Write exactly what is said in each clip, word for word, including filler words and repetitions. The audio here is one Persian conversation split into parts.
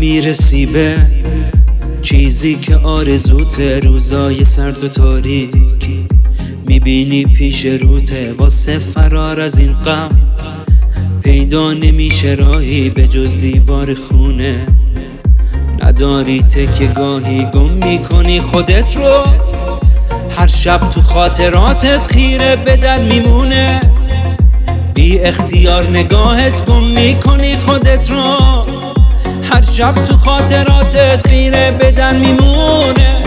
نمیرسی به چیزی که آرزوت، روزای سرد و تاریکی میبینی پیش روته، واسه فرار از این غم پیدا نمیشه راهی به جز دیوار خونه. نداری تکه گاهی گم میکنی خودت رو، هر شب تو خاطراتت خیره بدن میمونه. بی اختیار نگاهت گم میکنی خودت رو، هر شب تو خاطراتت خیره بدن میمونه.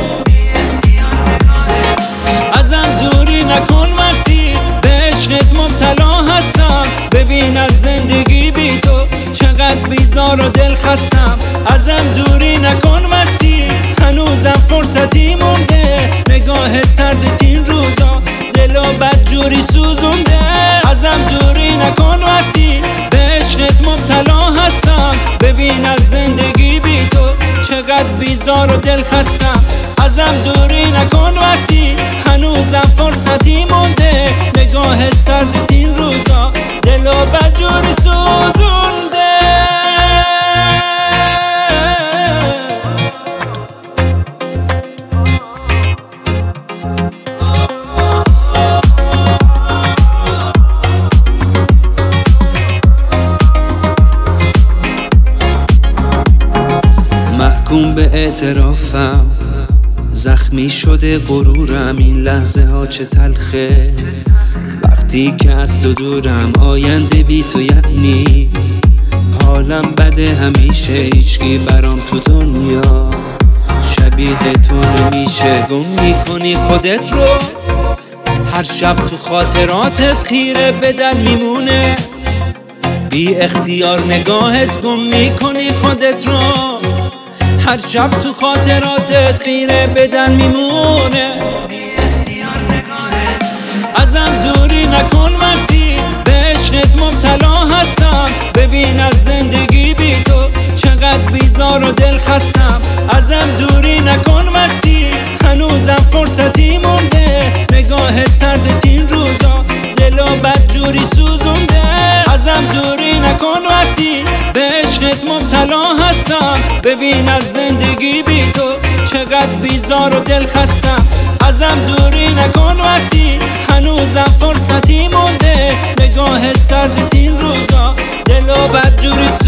ازم دوری نکن وقتی به عشقت مبتلا هستم، ببین از زندگی بی تو چقدر بیزار و دل خستم. ازم دوری نکن وقتی هنوزم فرصتی مونده، نگاه سردت این روزا دلو بدجوری سوزونده. ازم دوری نکن وقتی به عشقت مبتلا هستم، ببین از زندگی بی تو چقدر بیزار و دل خستم. ازم دوری نکن وقتی هنوزم فرصتی مونده، نگاه سردت این روزا دلو بدجوری سوزونده. محکوم به اعترافم، زخمی شده غرورم، این لحظه ها چه تلخه وقتی که از تو دورم. آینده بی تو یعنی حالم بده همیشه، هیچکی برام تو دنیا شبیه تو نمیشه. گم میکنی خودت رو، هر شب تو خاطراتت خیره بدن میمونه. بی اختیار نگاهت گم میکنی خودت رو، هر شب تو خاطراتت خیره بدن میمونه. ازم دوری نکن وقتی به عشقت مبتلا هستم، ببین از زندگی بی تو چقدر بیزار و دل خستم. ازم دوری نکن وقتی هنوزم فرصتی مونده، نگاه سردت این روزا دلو بدجوری سوزونده. ازم دوری نکن وقتی به عشقت مبتلا هستم، ببین از زندگی بی تو چقدر بیزار و دل خستم. ازم دوری نکن وقتی هنوزم فرصتی مونده، نگاه سردت این روزا دلو بدجوری